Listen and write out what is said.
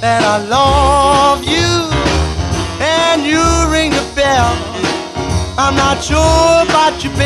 that I love you, and you ring the bell. I'm not sure about you, baby.